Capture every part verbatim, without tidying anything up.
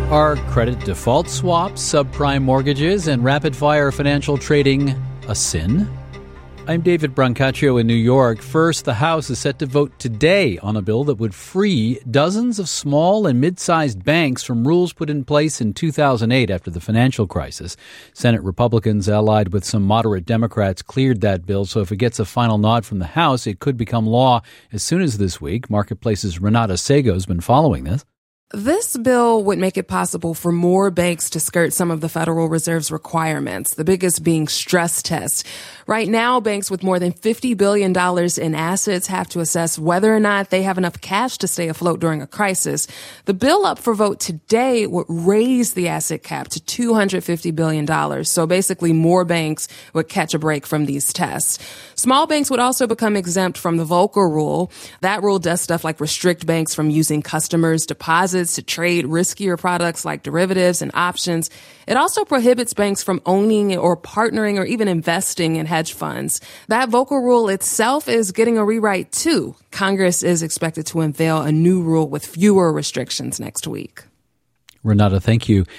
Are credit default swaps, subprime mortgages, and rapid-fire financial trading a sin? I'm David Brancaccio in New York. First, the House is set to vote today on a bill that would free dozens of small and mid-sized banks from rules put in place in two thousand eight after the financial crisis. Senate Republicans, allied with some moderate Democrats, cleared that bill, so if it gets a final nod from the House, it could become law as soon as this week. Marketplace's Renata Sego has been following this. This bill would make it possible for more banks to skirt some of the Federal Reserve's requirements, the biggest being stress tests. Right now, banks with more than fifty billion dollars in assets have to assess whether or not they have enough cash to stay afloat during a crisis. The bill up for vote today would raise the asset cap to two hundred fifty billion dollars. So basically, more banks would catch a break from these tests. Small banks would also become exempt from the Volcker rule. That rule does stuff like restrict banks from using customers' deposits to trade riskier products like derivatives and options. It also prohibits banks from owning or partnering or even investing in hedge funds. That Volcker rule itself is getting a rewrite too. Congress is expected to unveil a new rule with fewer restrictions next week. Renata, thank you.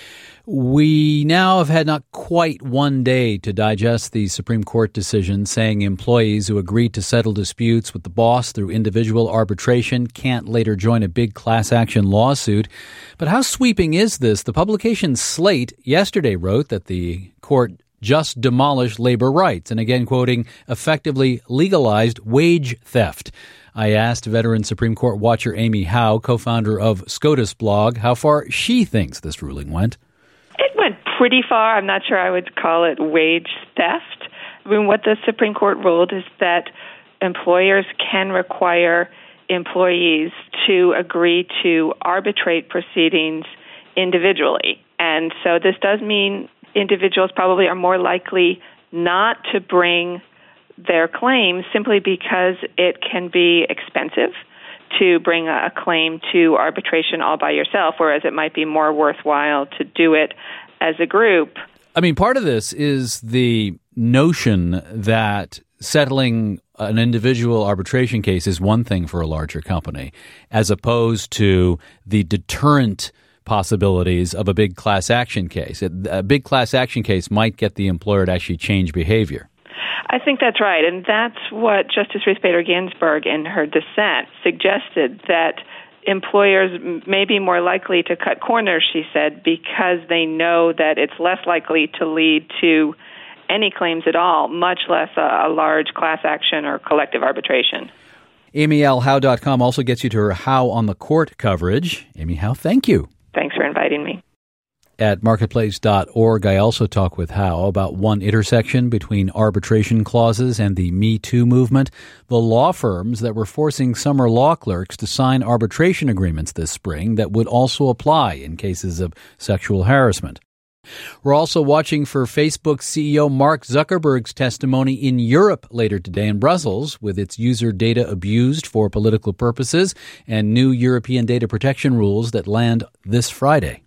We now have had not quite one day to digest the Supreme Court decision saying employees who agreed to settle disputes with the boss through individual arbitration can't later join a big class action lawsuit. But how sweeping is this? The publication Slate yesterday wrote that the court just demolished labor rights and, again quoting, effectively legalized wage theft. I asked veteran Supreme Court watcher Amy Howe, co-founder of SCOTUS blog, how far she thinks this ruling went. It went pretty far. I'm not sure I would call it wage theft. I mean, what the Supreme Court ruled is that employers can require employees to agree to arbitrate proceedings individually. And so this does mean individuals probably are more likely not to bring their claims simply because it can be expensive to bring a claim to arbitration all by yourself, whereas it might be more worthwhile to do it as a group. I mean, part of this is the notion that settling an individual arbitration case is one thing for a larger company, as opposed to the deterrent possibilities of a big class action case. A big class action case might get the employer to actually change behavior. I think that's right, and that's what Justice Ruth Bader Ginsburg in her dissent suggested, that employers may be more likely to cut corners, she said, because they know that it's less likely to lead to any claims at all, much less a, a large class action or collective arbitration. Amy L Howe dot com also gets you to her How on the Court coverage. Amy Howe, thank you. Thanks for inviting me. At marketplace dot org, I also talk with Howe about one intersection between arbitration clauses and the Me Too movement, the law firms that were forcing summer law clerks to sign arbitration agreements this spring that would also apply in cases of sexual harassment. We're also watching for Facebook C E O Mark Zuckerberg's testimony in Europe later today in Brussels, with its user data abused for political purposes and new European data protection rules that land this Friday.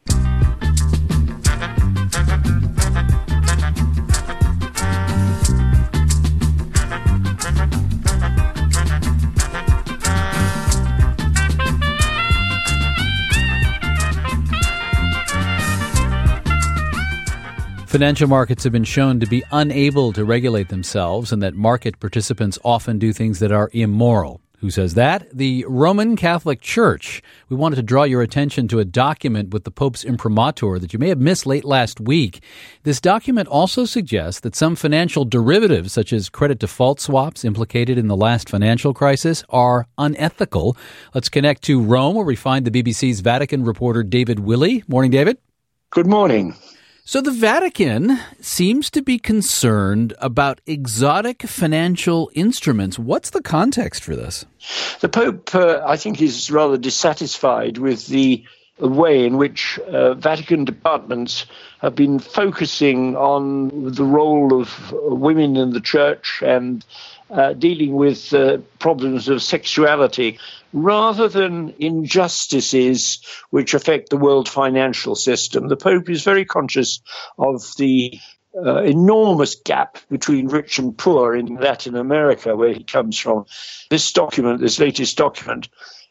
Financial markets have been shown to be unable to regulate themselves and that market participants often do things that are immoral. Who says that? The Roman Catholic Church. We wanted to draw your attention to a document with the Pope's imprimatur that you may have missed late last week. This document also suggests that some financial derivatives, such as credit default swaps implicated in the last financial crisis, are unethical. Let's connect to Rome, where we find the B B C's Vatican reporter David Willey. Morning, David. Good morning. So the Vatican seems to be concerned about exotic financial instruments. What's the context for this? The Pope, uh, I think, is rather dissatisfied with the way in which uh, Vatican departments have been focusing on the role of women in the church and uh, dealing with uh, problems of sexuality, rather than injustices which affect the world financial system. The Pope is very conscious of the uh, enormous gap between rich and poor in Latin America, where he comes from. This document, this latest document,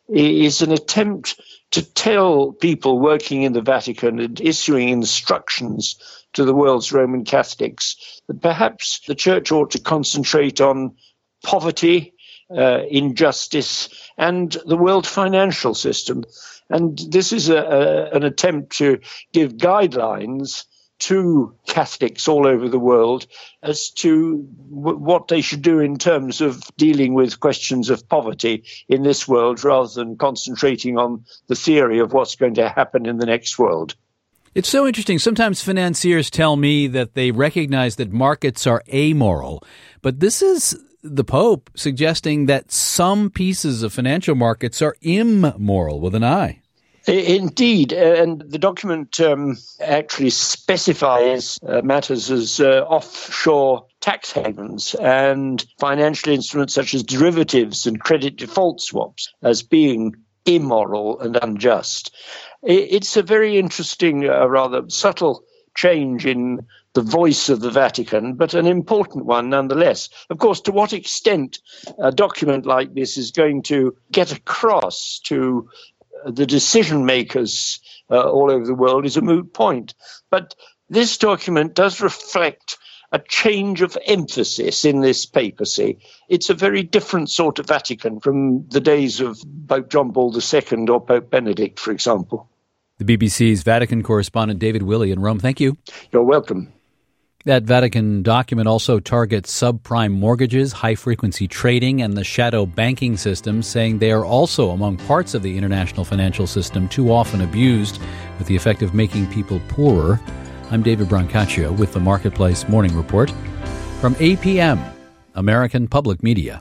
is an attempt to tell people working in the Vatican and issuing instructions to the world's Roman Catholics that perhaps the Church ought to concentrate on poverty, uh, injustice, and the world financial system. And this is a, a, an attempt to give guidelines to Catholics all over the world as to w- what they should do in terms of dealing with questions of poverty in this world, rather than concentrating on the theory of what's going to happen in the next world. It's so interesting. Sometimes financiers tell me that they recognize that markets are amoral, but this is the Pope suggesting that some pieces of financial markets are immoral with an I. Indeed, and the document um, actually specifies uh, matters as uh, offshore tax havens and financial instruments such as derivatives and credit default swaps as being immoral and unjust. It's a very interesting, uh, rather subtle change in the voice of the Vatican, but an important one nonetheless. Of course, to what extent a document like this is going to get across to the decision makers uh, all over the world is a moot point. But this document does reflect a change of emphasis in this papacy. It's a very different sort of Vatican from the days of Pope John Paul the Second or Pope Benedict, for example. The B B C's Vatican correspondent David Willey in Rome. Thank you. You're welcome. That Vatican document also targets subprime mortgages, high-frequency trading, and the shadow banking system, saying they are also among parts of the international financial system too often abused with the effect of making people poorer. I'm David Brancaccio with the Marketplace Morning Report from A P M, American Public Media.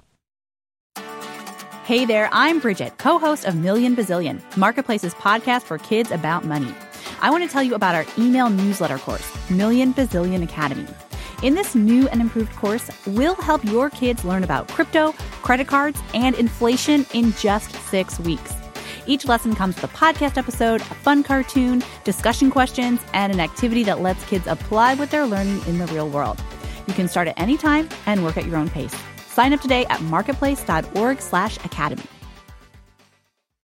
Hey there, I'm Bridget, co-host of Million Bazillion, Marketplace's podcast for kids about money. I want to tell you about our email newsletter course, Million Bazillion Academy. In this new and improved course, we'll help your kids learn about crypto, credit cards, and inflation in just six weeks. Each lesson comes with a podcast episode, a fun cartoon, discussion questions, and an activity that lets kids apply what they're learning in the real world. You can start at any time and work at your own pace. Sign up today at marketplace.org slash academy.